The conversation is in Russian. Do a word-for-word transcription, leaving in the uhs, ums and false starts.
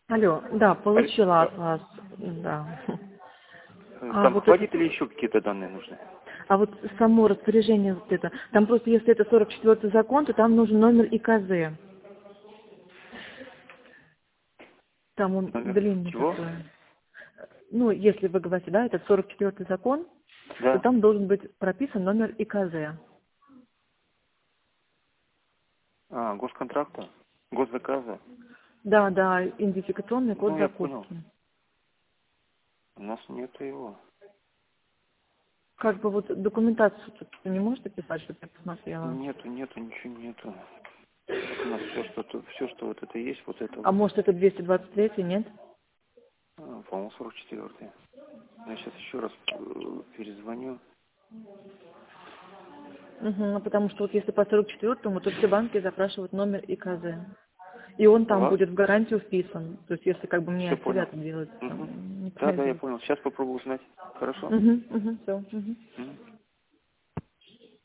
Алло, да, получила Алло. от вас, да. А Там вот хватит это, или еще какие-то данные нужны? а вот само распоряжение вот это, там просто если это сорок четвёртый закон, то там нужен номер ИКЗ. Там он Номер длинный чего? такой. Ну, если вы говорите, да, это сорок четвёртый закон, то Да. там должен быть прописан номер ИКЗ. А, госконтракта? Госзаказа? Да, да, идентификационный код Ну, я понял. закупки. У нас нету его. Как бы вот документацию тут вы не можете писать, чтобы я посмотрела? Нету, нету, ничего нету. У нас все, что тут, все, что вот это есть, вот это А вот. может это двести двадцать три, нет? А, по-моему, сорок четвёртый. Я сейчас еще раз э, перезвоню. Угу, потому что вот если по сорок четвёртому, то все банки запрашивают номер ИКЗ. И он там Ага, будет в гарантию вписан. То есть если как бы мне все понял. отселят делать, Угу. там, не Да, да, я произойдет. понял. Сейчас попробую узнать. Хорошо? Угу, угу, все. Угу. Мгм.